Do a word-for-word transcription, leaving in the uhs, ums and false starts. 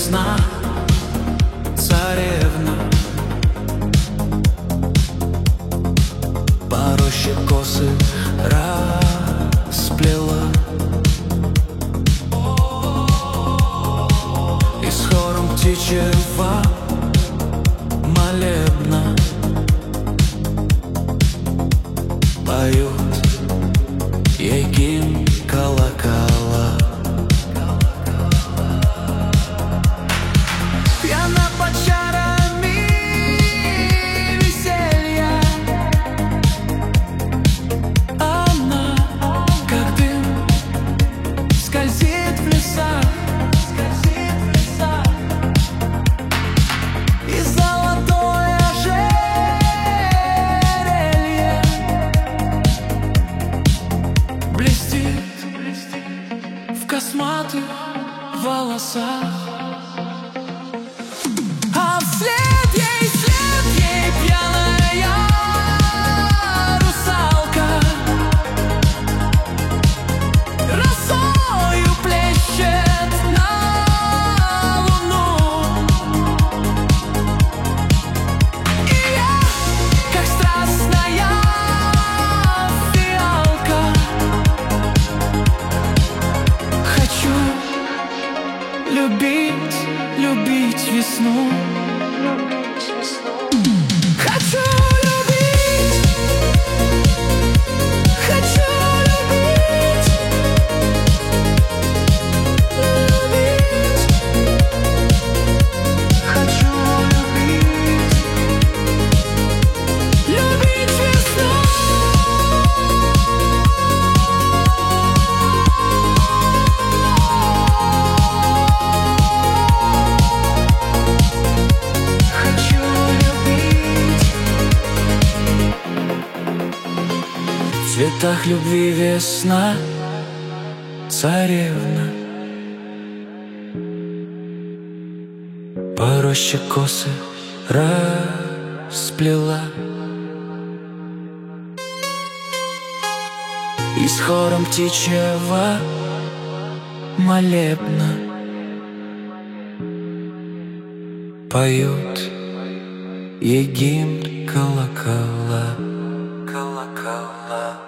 весна, царевна. По роще косы расплела и с хором птичьего молебна поют ей гимн колокола. Пьяна под чарами веселья, она, как дым, скользит в леса, скользит в леса. И золотое ожерелье блестит в косматых волосах. А вслед ей, вслед ей пьяная русалка росою плещет на луну. И я, как страстная фиалка, хочу любить, любить весну. Хочу любить, хочу любить, любить, хочу любить, любить весну. В цветах любви весна, царевна. По роще косы расплела и с хором птичьего молебна поют ей гимн колокола. Колокола.